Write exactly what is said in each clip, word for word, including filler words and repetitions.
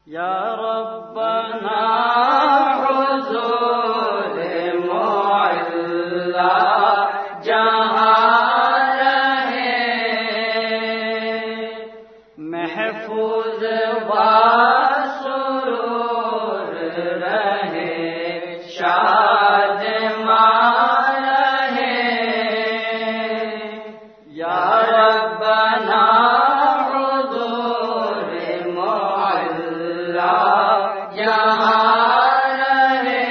یا ربنا حضور معلا جہاں رہے، محفوظ سرور رہے، شاد ماں رہے، یا ربنا حضور معلا جہاں رہے،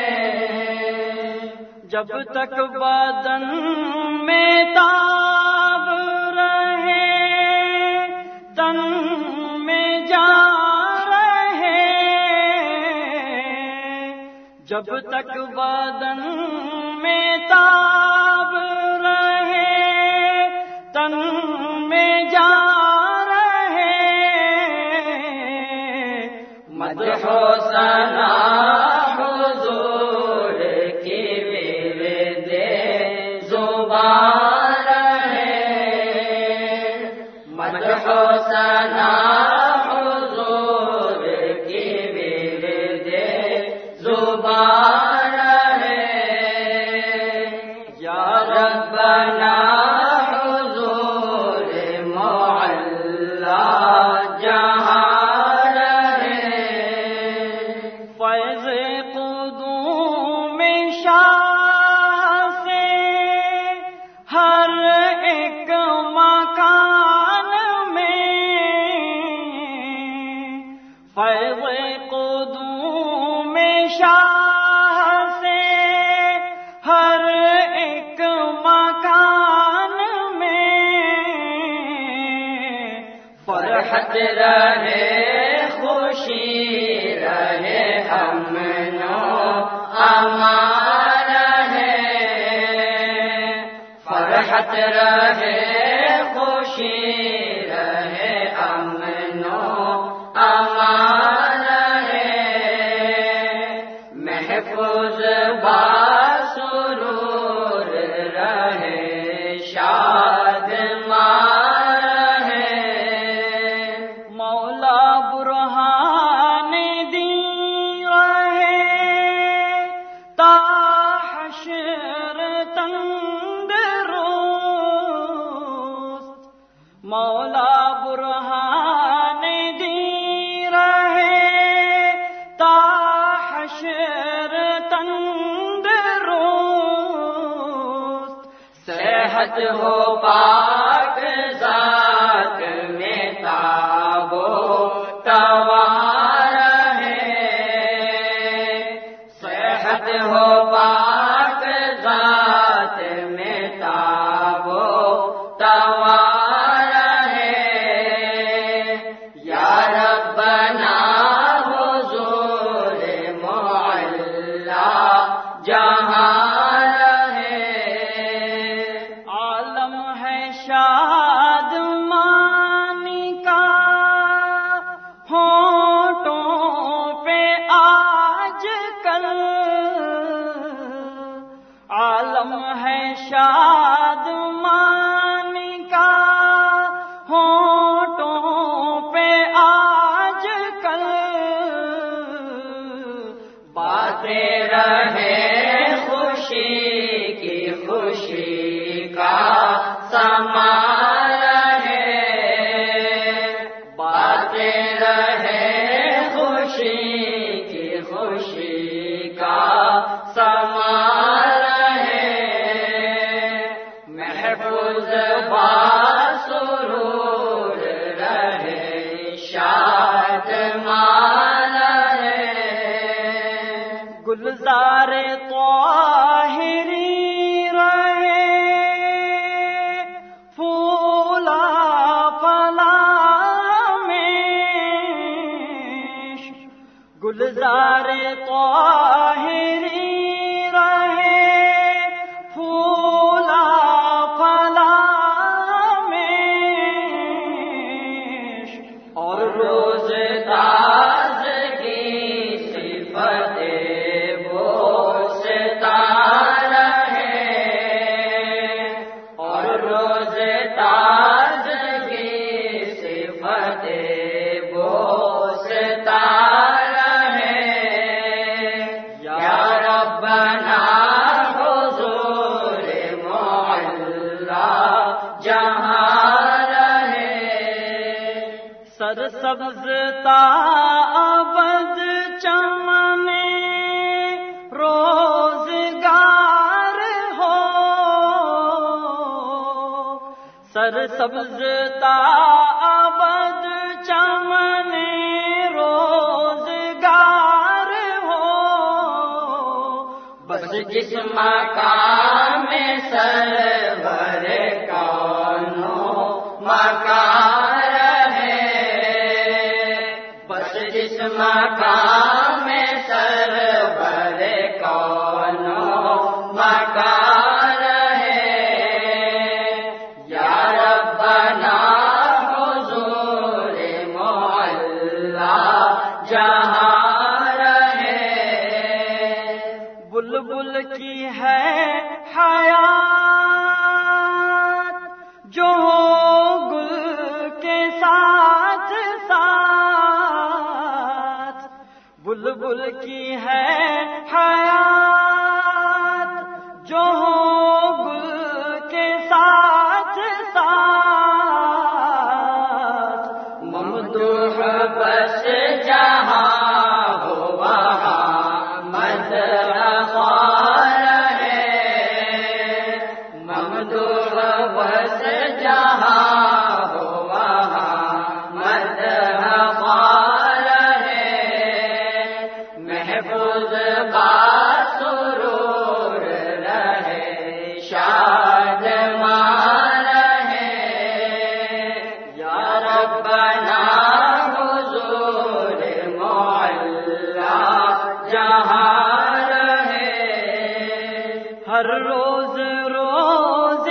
جب تک بدن میں تاب رہے، تن میں جان رہے، جب تک بدن میں تاب رہے، تن میں جان رہے، مدح و ثنا حضور کی ورد زبان رہے، مدح و ثنا حضور کی ورد زبان رہے، یا ربنا حضور معلا جہاں رہے، فیض قدوم شاہ سے ہر ایک مکان میں، فیض قدوم شاہ سے ہر ایک مکان میں، فرحت رہے، خوشی رہے، امن و امان رہے، فرحت رہے، خوشی رہے، امن و امان رہے، محفوظ باسرور رہے، شاد ماں رہے، مولا برہان دی رہے، تا حشر تندرست، مولا برہان دی رہے، تا حشر تندرست، صحت ہو پاک ذات میں تاب و توان رہے، صحت ہو پاک ذات میں تاب و توان رہے، یا ربنا حضور معلا جہاں رہے، عالم ہے شاد مانی کا ہونٹوں پہ آج کل، عالم ہے شاد مانی کا ہونٹوں پہ آج کل، باتیں رہے خوشی کی، خوشی کا سما رہے، باتیں رہے خوشی کی، خوشی کا سما رہے، محفوظ باسرور رہے، شاد ماں رہے، گلزار طاہری رہے، پھولا پھلا میں، گلزار طاہری رہے، پھولا پھلا میں، اور روز تازگی صفت بوستان رہے، اور روز تازگی صفت بوستان سبزتا ابد چمن روزگار ہو، سر سبزتا ابد چمن روزگار ہو، بس جس مقام میں سرور کونوں مکان رہے، بس جس مقام میں سرور کونوں مکان رہے، یا ربنا حضور معلا جہاں رہے، بلبل کی ہے حیات جو گل کے ساتھ ساتھ، بلبل کی ہے حیات جو گل کے ساتھ ساتھ، ممدوح بس جہاں ہو وہاں مدح بس جہاں ہو وہاں مدح رہے، محفوظ باسرور رہے، شاد مان رہے، یا ربنا حضور معلا جہاں رہے، ہر روز روز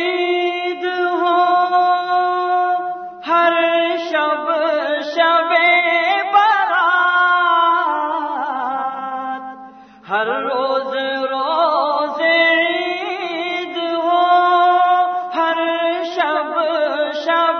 ہر روز روز عید ہو، ہر شب شب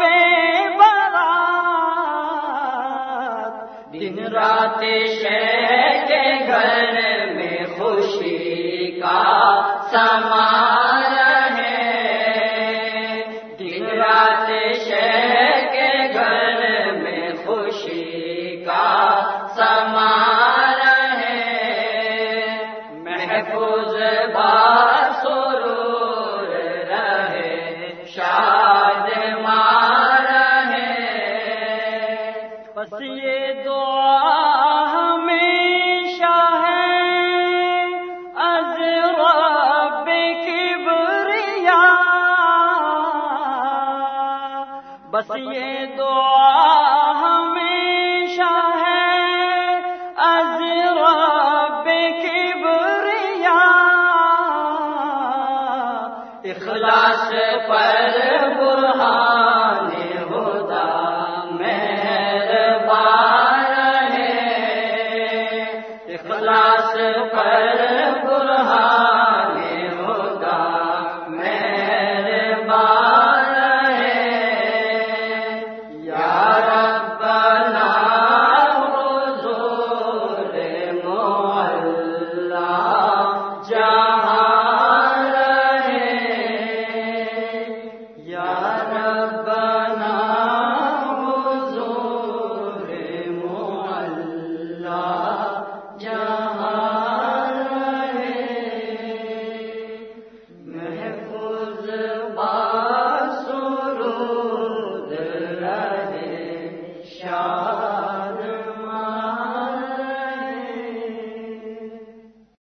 برات، دن رات شہ کے گھر میں خوشی کا سما رہے، دن رات شہ کے گھر میں خوشی کا سما محفوظ باسرور رہے، شاد مان رہے، بس یہ دعا ہمیشہ ہے از رب کبریا، بس یہ دعا ہمیشہ ہے از رب کبریا، اخلاص پر